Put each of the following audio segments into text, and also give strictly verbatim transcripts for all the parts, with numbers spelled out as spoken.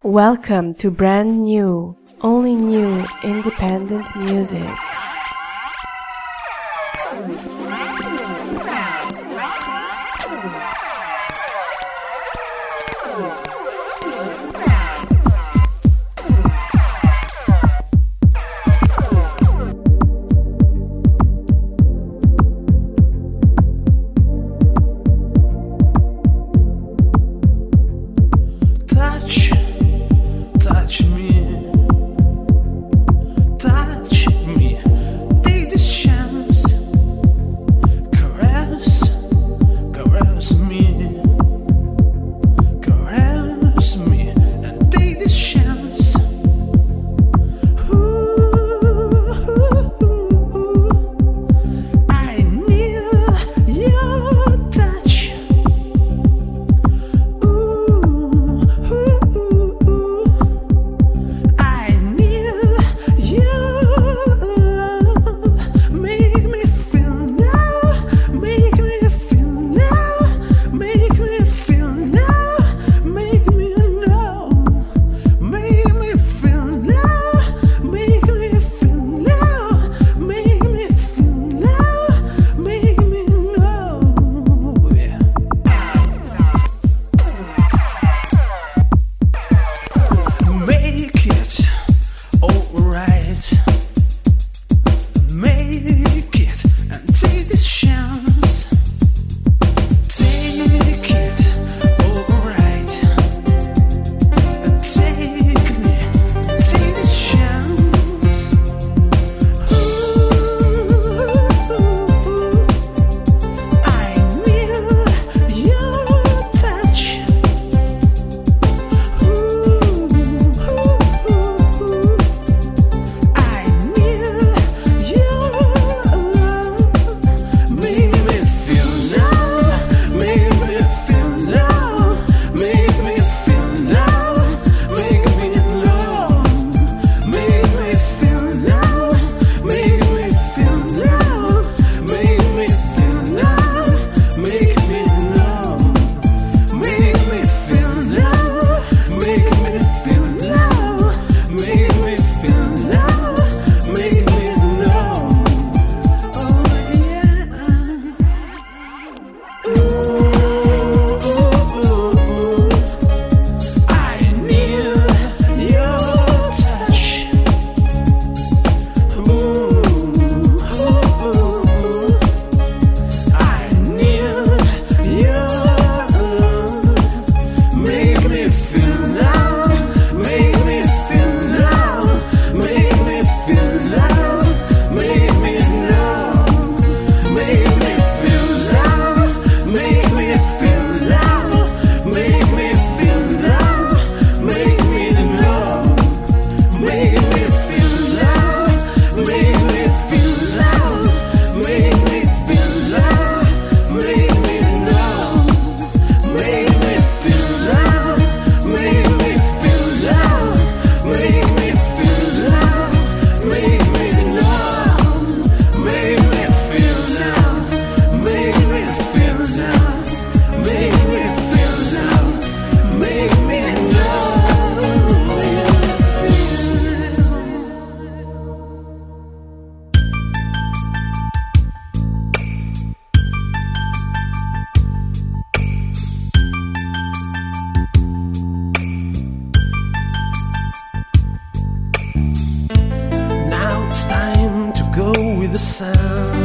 Welcome to brand new, only new independent music. Touch me, touch me, take this chance, caress, caress me, caress me, and take this chance. Ooh, I need your touch. The sun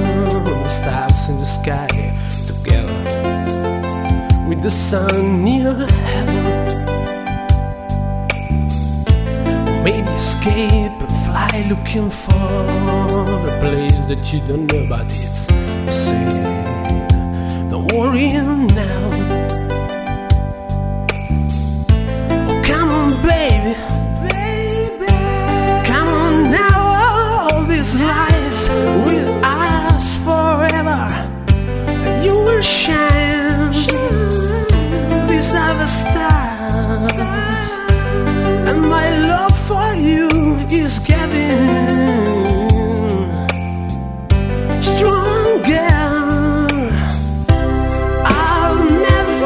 and the stars in the sky together, with the sun near heaven. Maybe escape and fly looking for a place that you don't know, but it's the same. Don't worry now. Oh, come on, baby, baby, come on now. All these lights will last forever, and you will shine. These are the stars, and my love for you is getting stronger. I'll never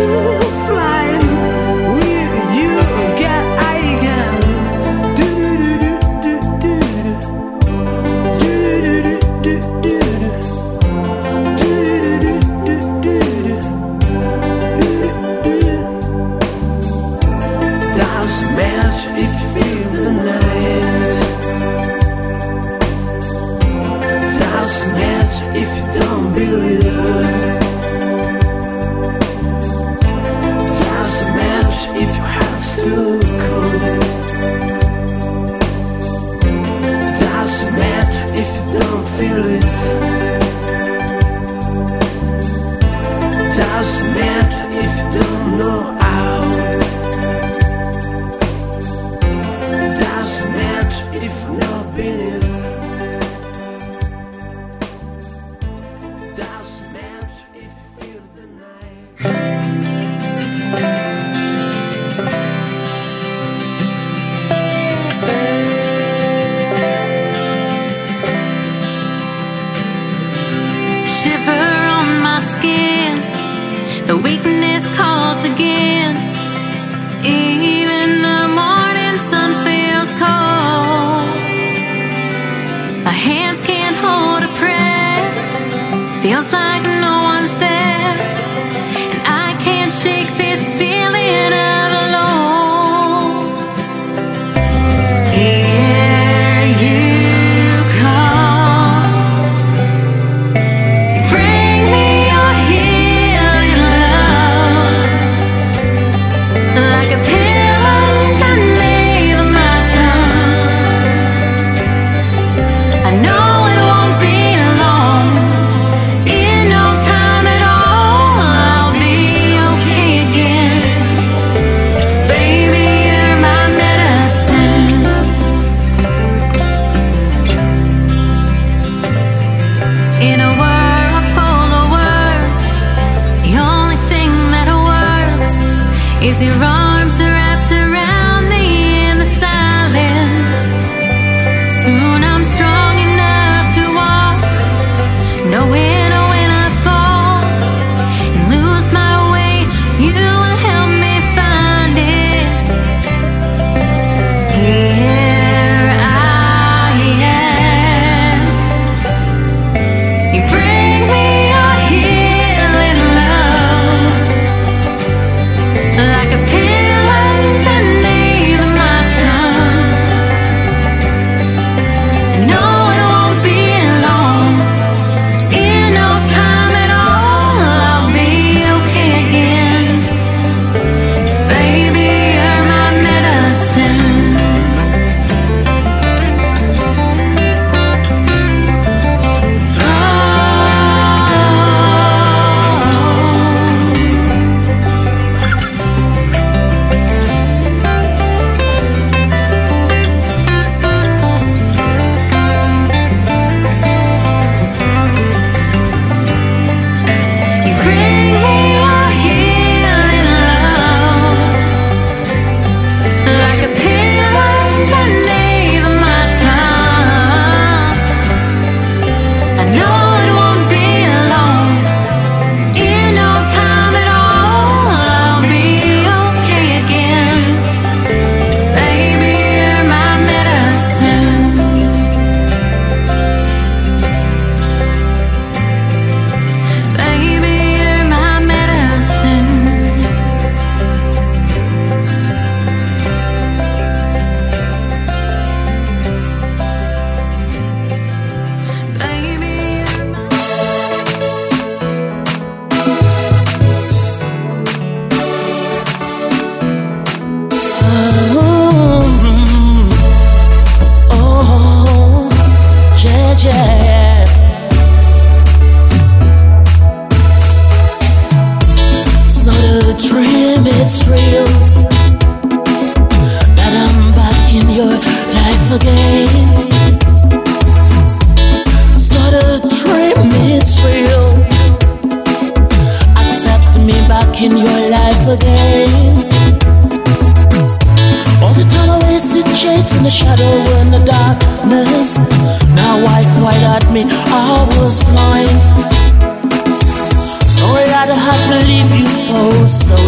So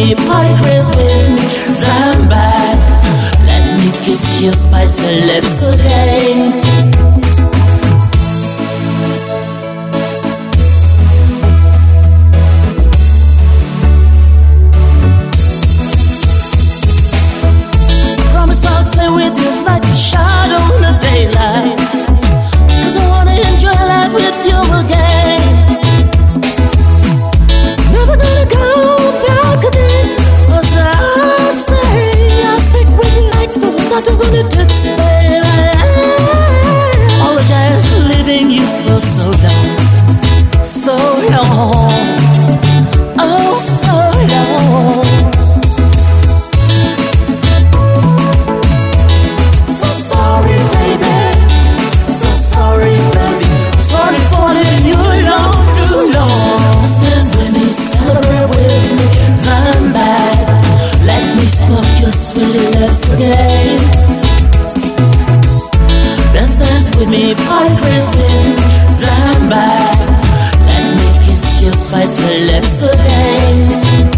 me, party craze with me, stand back. Let me kiss your spicy lips again. Promise I'll stay with you like a shadow in the daylight, 'cause I wanna enjoy life with you again. Never gonna go back again, 'cause I say I'll stick with you like the buttons on the tits, baby. Apologize for leaving you for so long, so long, oh so long. So sorry, baby, so sorry, baby. Sorry for leaving you alone too long. Stand with me, celebrate with me, stand back. Let me smoke your sweet lips again. Dance, dance with me, party craze with me, stand back. Let me kiss your spicy lips again.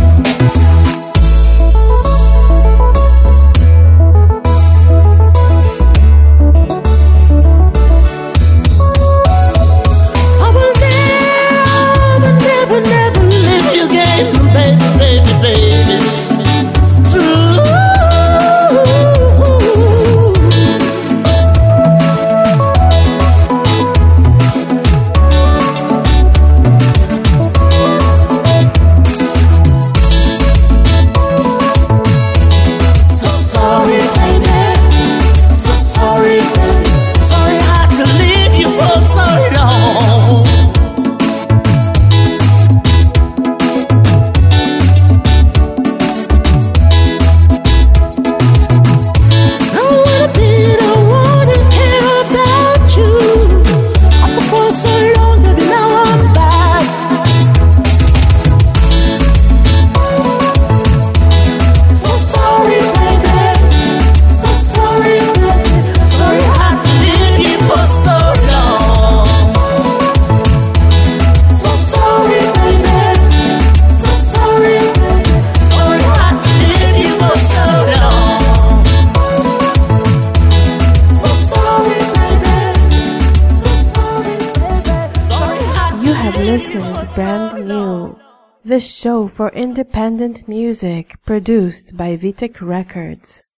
Listened Brand New, the show for independent music produced by Vitek Records.